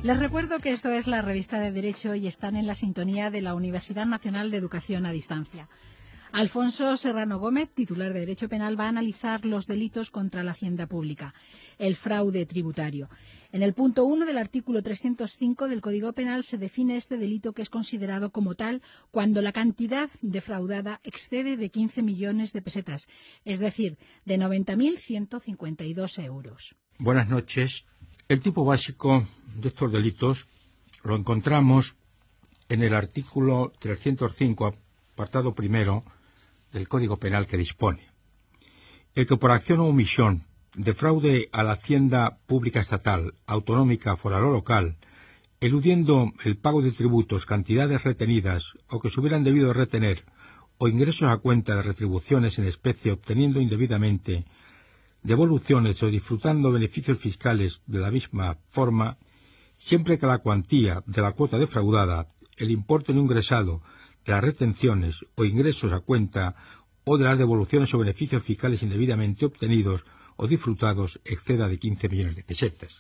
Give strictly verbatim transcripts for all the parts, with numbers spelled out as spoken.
Les recuerdo que esto es la revista de Derecho y están en la sintonía de la Universidad Nacional de Educación a Distancia. Alfonso Serrano Gómez, titular de Derecho Penal, va a analizar los delitos contra la hacienda pública, el fraude tributario. En el punto uno del artículo trescientos cinco del Código Penal se define este delito, que es considerado como tal cuando la cantidad defraudada excede de quince millones de pesetas, es decir, de noventa mil ciento cincuenta y dos euros. Buenas noches. El tipo básico de estos delitos lo encontramos en el artículo trescientos cinco, apartado primero del Código Penal, que dispone: el que por acción o omisión defraude a la hacienda pública estatal, autonómica, foral o local, eludiendo el pago de tributos, cantidades retenidas o que se hubieran debido retener, o ingresos a cuenta de retribuciones en especie obteniendo indebidamente devoluciones o disfrutando beneficios fiscales de la misma forma, siempre que la cuantía de la cuota defraudada, el importe no ingresado de las retenciones o ingresos a cuenta o de las devoluciones o beneficios fiscales indebidamente obtenidos o disfrutados exceda de quince millones de pesetas.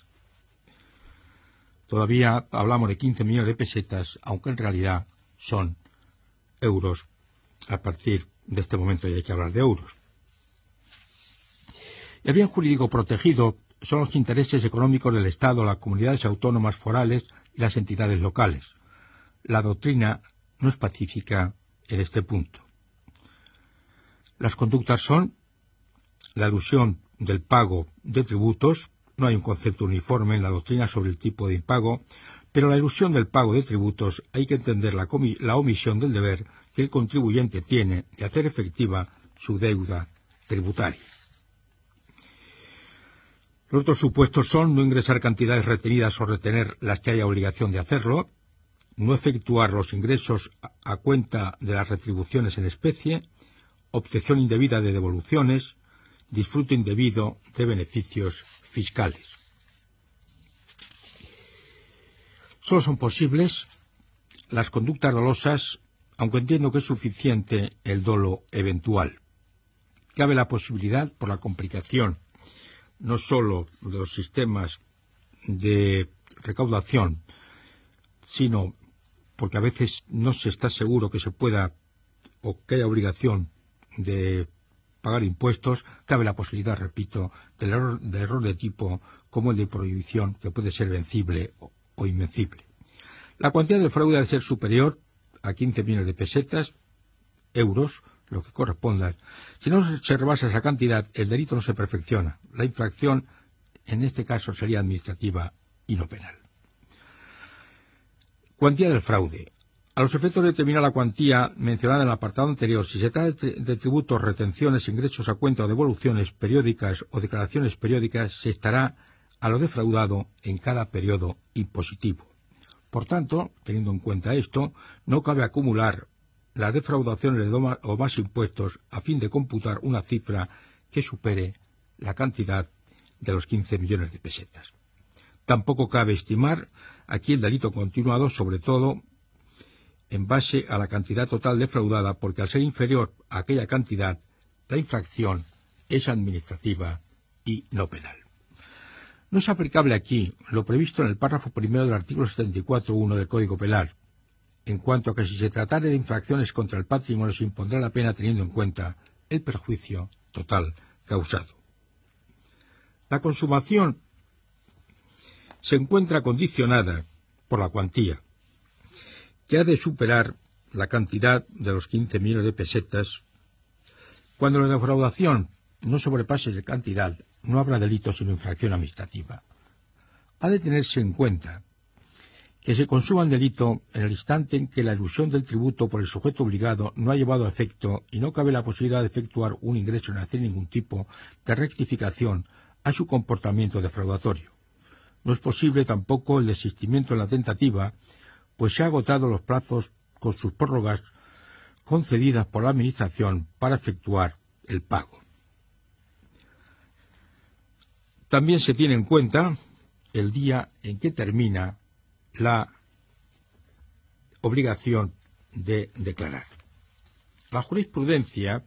Todavía hablamos de quince millones de pesetas, aunque en realidad son euros. A partir de este momento ya hay que hablar de euros. El bien jurídico protegido son los intereses económicos del Estado, las comunidades autónomas forales y las entidades locales. La doctrina no es pacífica en este punto. Las conductas son la elusión del pago de tributos. No hay un concepto uniforme en la doctrina sobre el tipo de impago, pero la elusión del pago de tributos hay que entender la, la omisión del deber que el contribuyente tiene de hacer efectiva su deuda tributaria. Los otros supuestos son no ingresar cantidades retenidas o retener las que haya obligación de hacerlo, no efectuar los ingresos a cuenta de las retribuciones en especie, obtención indebida de devoluciones, disfrute indebido de beneficios fiscales. Solo son posibles las conductas dolosas, aunque entiendo que es suficiente el dolo eventual. Cabe la posibilidad, por la complicación no sólo de los sistemas de recaudación, sino porque a veces no se está seguro que se pueda o que haya obligación de pagar impuestos, cabe la posibilidad, repito, del error, de error de tipo como el de prohibición, que puede ser vencible o, o invencible. La cuantía del fraude debe ser superior a quince millones de pesetas, euros, lo que corresponda. Si no se rebasa esa cantidad, el delito no se perfecciona. La infracción, en este caso, sería administrativa y no penal. Cuantía del fraude. A los efectos de determinar la cuantía mencionada en el apartado anterior, si se trata de tributos, retenciones, ingresos a cuenta o devoluciones periódicas o declaraciones periódicas, se estará a lo defraudado en cada periodo impositivo. Por tanto, teniendo en cuenta esto, no cabe acumular las defraudaciones de dos o más impuestos a fin de computar una cifra que supere la cantidad de los quince millones de pesetas. Tampoco cabe estimar aquí el delito continuado, sobre todo en base a la cantidad total defraudada, porque al ser inferior a aquella cantidad, la infracción es administrativa y no penal. No es aplicable aquí lo previsto en el párrafo primero del artículo setenta y cuatro punto uno del Código Penal, en cuanto a que si se tratara de infracciones contra el patrimonio se impondrá la pena teniendo en cuenta el perjuicio total causado. La consumación se encuentra condicionada por la cuantía, que ha de superar la cantidad de los quince millones de pesetas. Cuando la defraudación no sobrepase esa cantidad, no habrá delito sino infracción administrativa. Ha de tenerse en cuenta que se consuma el delito en el instante en que la elusión del tributo por el sujeto obligado no ha llevado a efecto y no cabe la posibilidad de efectuar un ingreso en hacer ningún tipo de rectificación a su comportamiento defraudatorio. No es posible tampoco el desistimiento en la tentativa, pues se han agotado los plazos con sus prórrogas concedidas por la Administración para efectuar el pago. También se tiene en cuenta el día en que termina la obligación de declarar. La jurisprudencia,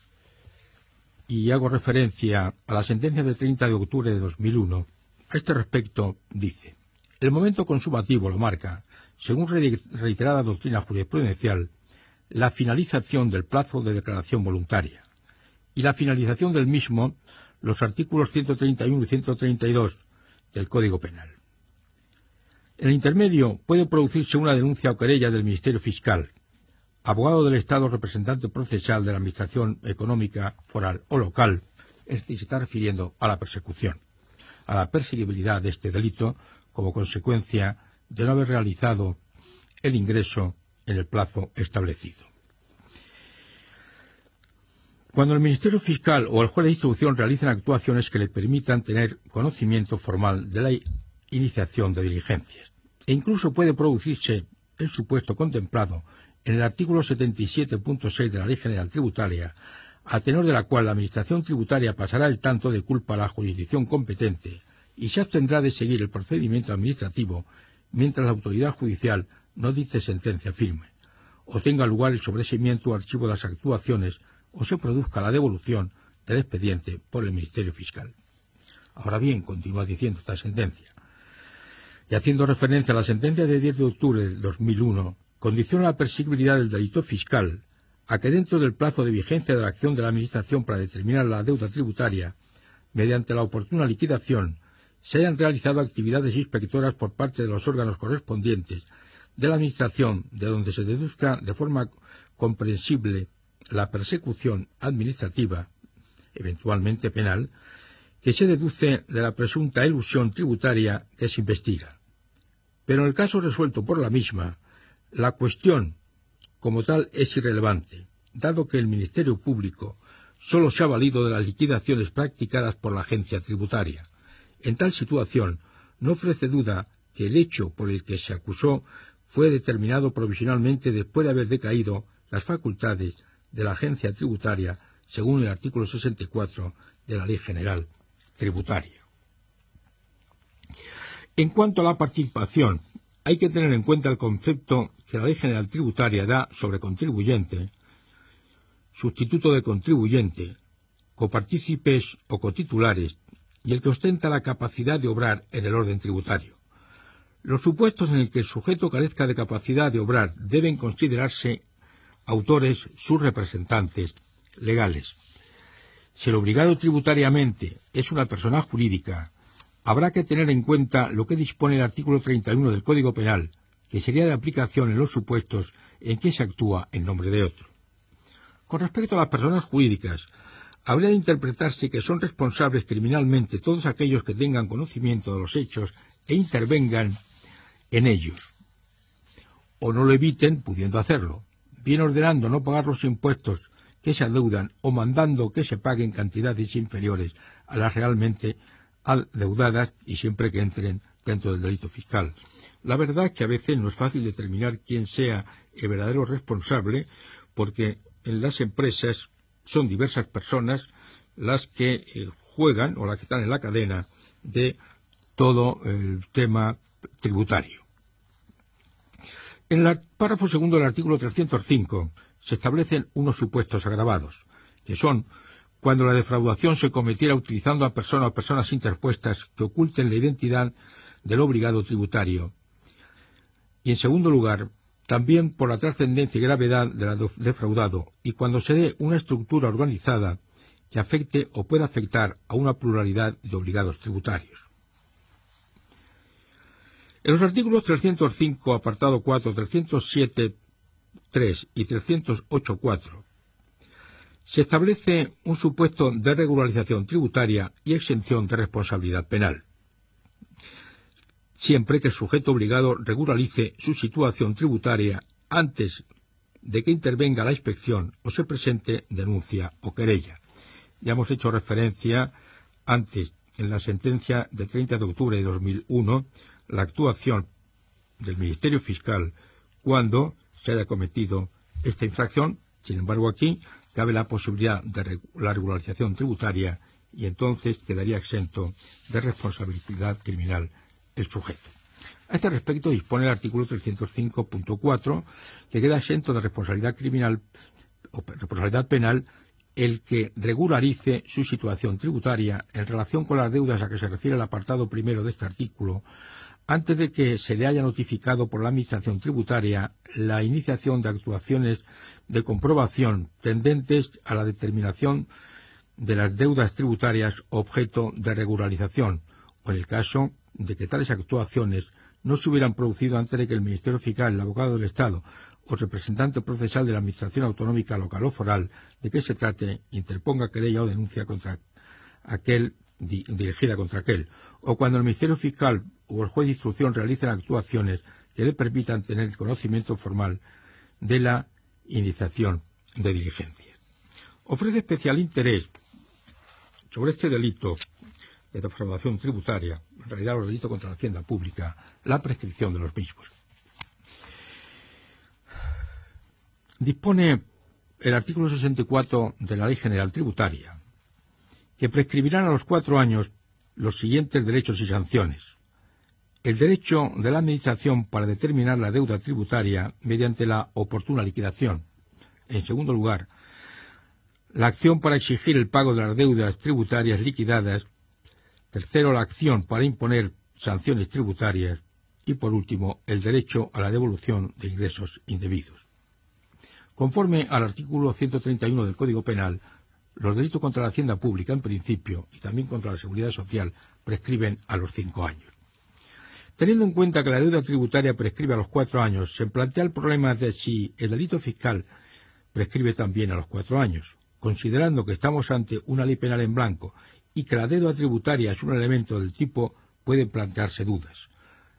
y hago referencia a la sentencia de treinta de octubre de dos mil uno, a este respecto dice: El momento consumativo lo marca, según reiterada doctrina jurisprudencial, la finalización del plazo de declaración voluntaria y la finalización del mismo los artículos ciento treinta y uno y ciento treinta y dos del Código Penal. En el intermedio puede producirse una denuncia o querella del Ministerio Fiscal, abogado del Estado, representante procesal de la Administración Económica Foral o local, es decir, se está refiriendo a la persecución, a la perseguibilidad de este delito como consecuencia de no haber realizado el ingreso en el plazo establecido. Cuando el Ministerio Fiscal o el juez de instrucción realizan actuaciones que le permitan tener conocimiento formal de la iniciación de diligencias, e incluso puede producirse el supuesto contemplado en el artículo setenta y siete punto seis de la Ley General Tributaria, a tenor de la cual la Administración Tributaria pasará el tanto de culpa a la jurisdicción competente y se abstendrá de seguir el procedimiento administrativo mientras la autoridad judicial no dicte sentencia firme, o tenga lugar el sobreseimiento o archivo de las actuaciones, o se produzca la devolución del expediente por el Ministerio Fiscal. Ahora bien, continúa diciendo esta sentencia, y haciendo referencia a la sentencia de diez de octubre del dos mil uno, condiciona la perseguibilidad del delito fiscal a que dentro del plazo de vigencia de la acción de la Administración para determinar la deuda tributaria, mediante la oportuna liquidación, se hayan realizado actividades inspectoras por parte de los órganos correspondientes de la Administración, de donde se deduzca de forma comprensible la persecución administrativa, eventualmente penal, que se deduce de la presunta elusión tributaria que se investiga. Pero en el caso resuelto por la misma, la cuestión como tal es irrelevante, dado que el Ministerio Público solo se ha valido de las liquidaciones practicadas por la agencia tributaria. En tal situación, no ofrece duda que el hecho por el que se acusó fue determinado provisionalmente después de haber decaído las facultades de la agencia tributaria, según el artículo sesenta y cuatro de la Ley General Tributaria. En cuanto a la participación, hay que tener en cuenta el concepto que la Ley General Tributaria da sobre contribuyente, sustituto de contribuyente, copartícipes o cotitulares, y el que ostenta la capacidad de obrar en el orden tributario. Los supuestos en el que el sujeto carezca de capacidad de obrar deben considerarse autores sus representantes legales. Si el obligado tributariamente es una persona jurídica, habrá que tener en cuenta lo que dispone el artículo treinta y uno del Código Penal, que sería de aplicación en los supuestos en que se actúa en nombre de otro. Con respecto a las personas jurídicas, habría de interpretarse que son responsables criminalmente todos aquellos que tengan conocimiento de los hechos e intervengan en ellos, o no lo eviten pudiendo hacerlo, bien ordenando no pagar los impuestos que se adeudan o mandando que se paguen cantidades inferiores a las realmente adeudadas y siempre que entren dentro del delito fiscal. La verdad es que a veces no es fácil determinar quién sea el verdadero responsable, porque en las empresas son diversas personas las que eh, juegan o las que están en la cadena de todo el tema tributario. En el párrafo segundo del artículo trescientos cinco se establecen unos supuestos agravados, que son cuando la defraudación se cometiera utilizando a personas o personas interpuestas que oculten la identidad del obligado tributario. Y en segundo lugar, también por la trascendencia y gravedad del defraudado, y cuando se dé una estructura organizada que afecte o pueda afectar a una pluralidad de obligados tributarios. En los artículos trescientos cinco, apartado cuatro, trescientos siete, tres y trescientos ocho, cuatro, se establece un supuesto de regularización tributaria y exención de responsabilidad penal, siempre que el sujeto obligado regularice su situación tributaria antes de que intervenga la inspección o se presente denuncia o querella. Ya hemos hecho referencia antes, en la sentencia de treinta de octubre de dos mil uno, la actuación del Ministerio Fiscal cuando se haya cometido esta infracción. Sin embargo, aquí cabe la posibilidad de la regularización tributaria y entonces quedaría exento de responsabilidad criminal el sujeto. A este respecto dispone el artículo trescientos cinco punto cuatro, que queda exento de responsabilidad criminal o responsabilidad penal el que regularice su situación tributaria en relación con las deudas a que se refiere el apartado primero de este artículo, antes de que se le haya notificado por la Administración tributaria la iniciación de actuaciones de comprobación tendentes a la determinación de las deudas tributarias objeto de regularización, o en el caso de que tales actuaciones no se hubieran producido antes de que el Ministerio Fiscal, el abogado del Estado o representante procesal de la Administración Autonómica local o foral de que se trate interponga querella o denuncia contra aquel di, dirigida contra aquel, o cuando el Ministerio Fiscal o el juez de instrucción realicen actuaciones que le permitan tener conocimiento formal de la iniciación de diligencias. Ofrece especial interés sobre este delito de defraudación tributaria, en realidad los delitos contra la hacienda pública, la prescripción de los mismos. Dispone el artículo sesenta y cuatro de la Ley General Tributaria que prescribirán a los cuatro años los siguientes derechos y sanciones. El derecho de la Administración para determinar la deuda tributaria mediante la oportuna liquidación. En segundo lugar, la acción para exigir el pago de las deudas tributarias liquidadas. Tercero, la acción para imponer sanciones tributarias. Y, por último, el derecho a la devolución de ingresos indebidos. Conforme al artículo ciento treinta y uno del Código Penal, los delitos contra la hacienda pública, en principio, y también contra la seguridad social, prescriben a los cinco años. Teniendo en cuenta que la deuda tributaria prescribe a los cuatro años, se plantea el problema de si el delito fiscal prescribe también a los cuatro años. Considerando que estamos ante una ley penal en blanco y que la deuda tributaria es un elemento del tipo, pueden plantearse dudas.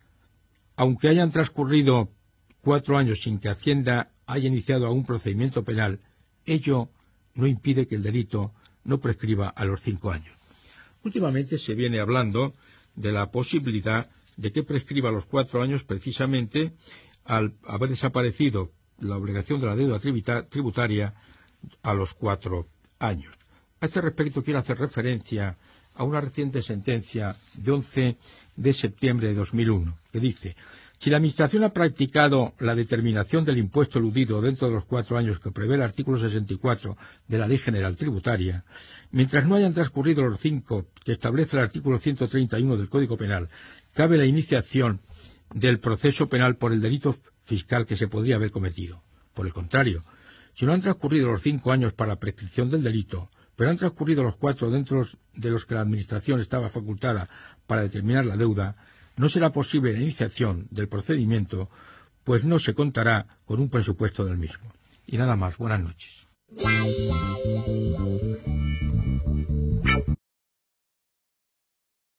Aunque hayan transcurrido cuatro años sin que Hacienda haya iniciado algún procedimiento penal, ello no impide que el delito no prescriba a los cinco años. Últimamente se viene hablando de la posibilidad de que prescriba a los cuatro años precisamente al haber desaparecido la obligación de la deuda tributaria a los cuatro años. A este respecto quiero hacer referencia a una reciente sentencia de once de septiembre de dos mil uno, que dice: si la Administración ha practicado la determinación del impuesto eludido dentro de los cuatro años que prevé el artículo sesenta y cuatro de la Ley General Tributaria, mientras no hayan transcurrido los cinco que establece el artículo ciento treinta y uno del Código Penal, cabe la iniciación del proceso penal por el delito fiscal que se podría haber cometido. Por el contrario, si no han transcurrido los cinco años para la prescripción del delito, pero han transcurrido los cuatro dentro de los que la Administración estaba facultada para determinar la deuda, no será posible la iniciación del procedimiento, pues no se contará con un presupuesto del mismo. Y nada más. Buenas noches.